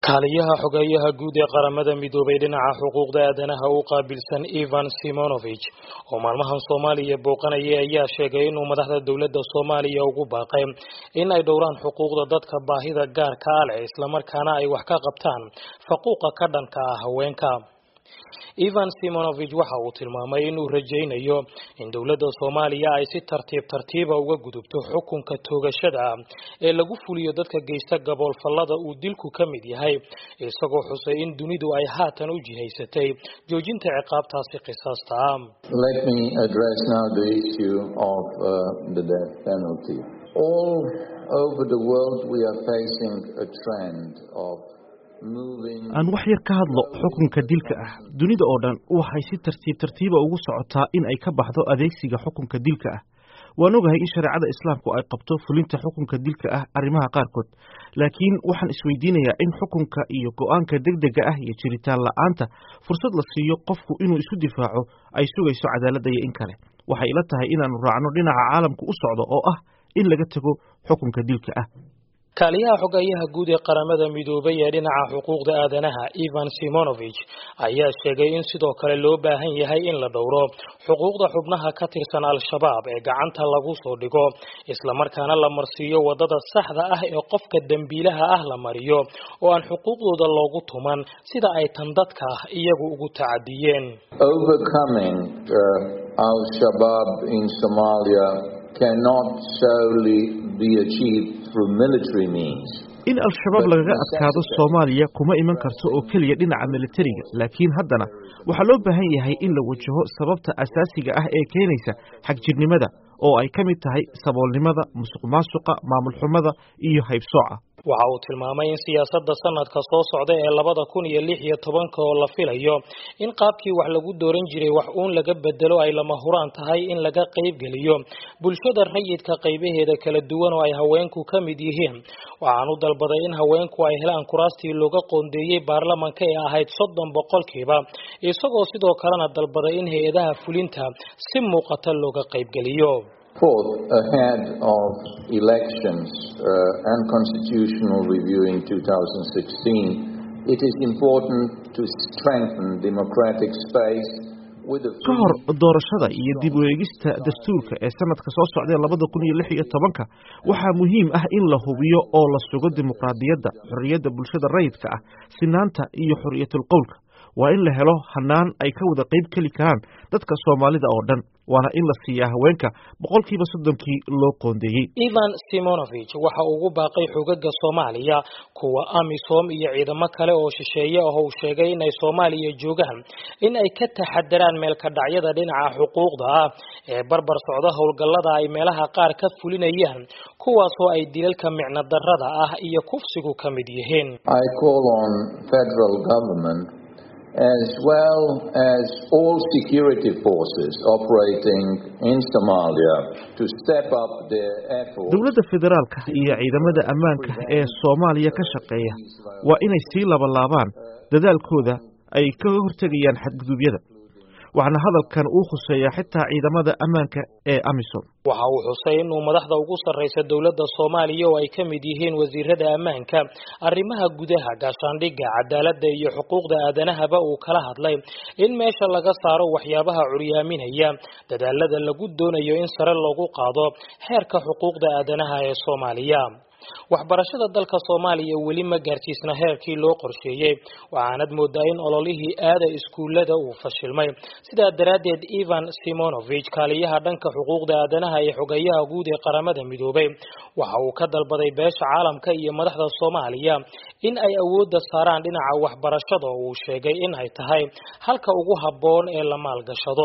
kaaliyaha xogeeyaha guud ee qaramada midoobay dhinaca xuquuqda aadanaha u qaabilsan Ivan Simonovic oo maalmahan Soomaaliya booqanaya ayaa sheegay inuu madaxda dawladda Soomaaliya ugu baaqay in ay dhowraan xuquuqda dadka baahida gaarka ah leh isla markaana ay wax ka qabtaan faquuqa ka dhanka ah haweenka. Ivan Simonovic waxa uu tilmaamay inuu rajaynayo in dawladda Soomaaliya ay si tartiib uga gudubto xukunka toogashada ee lagu fuliyo dadka geysta gaboolfalada uu dilku ka mid yahay, isagoo xusay in dunidu ay haatan u jihaysatay joojinta ciqaabtaasi qisaasta ah. Let me address now the issue of the death penalty. All over the world we are facing a trend of aan wax yar ka hadlo xukunka dilka ah. Dunida oo dhan waxay si tartiib ugu socotaa in ay ka baxdo adeegsiga xukunka dilka ah. Waan ogahay in shariicada Islaamku ay qabto fulinta xukunka dilka ah arrimaha qaarkood, laakiin waxaan isweydiinayaa in xukunka iyo go'aanka degdega ah iyo jiritaan la'aanta fursad la siiyo qofku inuu isu difaaco ay sugayso cadaaladda iyo in kale. Waxay ila tahay inaanu raacno dhinaca caalamku u socdo oo ah in laga tago xukunka dilka ah. kaaliyaha xogeeyaha guud ee qaramada midoobay ee dhinaca xuquuqda aadanaha Ivan Simonovic ayaa sheegay in sidoo kale loo baahan yahay in la dhowro xuquuqda xubnaha ka tirsan al-shabaab ee gacanta lagu soo dhigo isla markaana la marsiiyo wadada saxda ah ee qofka dambiilaha ah la mariyo oo aan xuquuqdooda loogu tuman sida ay tan dadka iyagu ugu tacadiyeen. Overcoming al-Shabaab in Somalia cannot solely be achieved through military means. In al-Shabaab laga adkaado Soomaaliya kuma iman karto oo kaliya dhinaca militariga, laakiin haddana waxa loo baahan yahay in la wajaho sababta asaasiga ah ee keenaysa xagjirnimada oo ay ka mid tahay saboolnimada, musuqmaasuqa, maamul xumada iyo haybsooca. waxa uu tilmaamay in siyaasadda sanadka soo socda ee 2016 oo la filayo in qaabkii wax lagu dooran jiray wax uun laga bedelo ay lama huraan tahay in laga qayb geliyo bulshada rayidka qaybaheeda kala duwan oo ay haweenku ka mid yihiin. waxaan u dalbaday in haweenku ay helaan kuraastii looga qoondeeyay baarlamaanka ee ahayd 30%, isagoo sidoo kalena dalbaday in hay'adaha fulinta si muuqata looga qayb geliyo. Fourth, ahead of elections and constitutional review in 2016, it is important to strengthen democratic space with the ka hor doorashada iyo dib u eegista dastuurka ee sanadka soo socda 2016 waxaa muhiim ah in la hubiyo oo la sugo dimuqraadiyadda, xorriyadda bulshada rayidka ah, sinaanta iyo xorriyatul qowlka. waa in la helo hanaan ay ka wada qayb keli karaan dadka Soomaalida oo dhan, waana in la siiyaa haweenka 30% loo qoondeeyay. Ivan Simonovic waxa uu ugu baaqay xogaga Soomaaliya kuwa AMISOM iyo ciidamo kale oo shisheeye ah oo sheegay in ay Soomaaliya joogaan in ay ka taxadaraan meel ka dhacyada dhinaca xuquuqda ah ee barbar socda howlgallada ay meelaha qaar ka fulinayaan kuwaas oo ay dilalka micno darrada ah iyo kufsigu ka mid yihiin. I call on federal government as well as all security forces operating in Somalia to step up their efforts. Dawladda federaalka iyo ciidamada ammaanka ee Soomaaliya ka shaqeeya waa inay sii laabaan dadaalkooda ay ka hortagayaan xadgudubyada. waxaana hadalkan uu khuseeyaa xitaa ciidamada ammaanka ee AMISOM. waxa uu xusay in uu madaxda ugu sarreysa dawladda Soomaaliya oo ay ka mid yihiin wasiirada ammaanka, arrimaha gudaha, gaashaandhigga, cadaaladda iyo xuquuqda aadanahaba uu kala hadlay in meesha laga saaro waxyaabaha curyaaminaya dadaalada lagu doonayo in sare loogu qaado heerka xuquuqda aadanaha ee Soomaaliya. waxbarashada dalka Soomaaliya weli ma gaarsiisna heerkii loo qorsheeyay, waxaanad moodaa in ololihii aada iskuulada uu fashilmay. sidaa daraadeed Ivan Simonovic, kaaliyaha dhanka xuquuqda aadanaha ee xogeeyaha guud ee qaramada midoobay, waxa uu ka dalbaday beesha caalamka iyo madaxda Soomaaliya in ay awoodda saaraan dhinaca waxbarashada oo uu sheegay in ay tahay halka ugu habboon ee la maalgashado.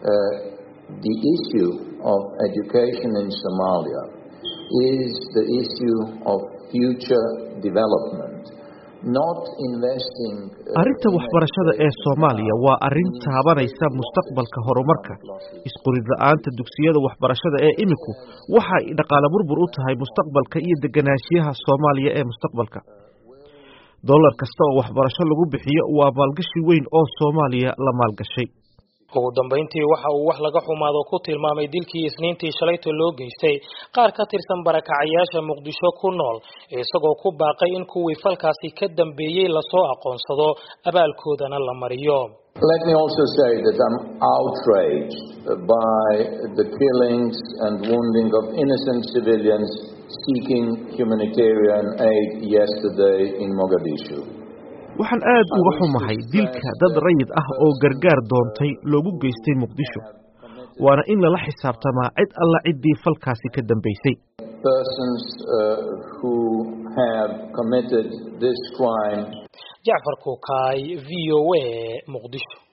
The issue of education in Somalia is the issue of future development, not investing. Arrinta waxbarashada ee Soomaaliya waa arrin taabanaysa mustaqbalka horumarka. Isqorid la'aanta dugsiyada waxbarashada ee iminku waxa ay dhaqaale burbur u tahay mustaqbalka iyo deganaanshiyaha Soomaaliya ee mustaqbalka. dollar kasta oo waxbarasho lagu bixiyo waa maalgashi weyn oo Soomaaliya la maalgashay. ugu dambeyntii waxa uu wax laga xumaado ku tilmaamay dilkii Isniintii shalayto loo geystay qaar ka tirsan barakacayaasha Muqdisho ku nool isagoo ku baaqay in kuwii falkaasi ka dambeeyay la soo aqoonsado abaalkoodana la mariyo. Let me also say that I'm outraged by the killings and wounding of innocent civilians seeking humanitarian aid yesterday in Mogadishu. waxaan aad uga xumahay dilka dad rayid ah oo gargaar doontay loogu geystay Muqdisho waana in la xisaabtamaa cid alla cidii falkaasi ka dambeysay. Persons who have committed this crime. Jacfar Kukaay, VOA, Muqdisho.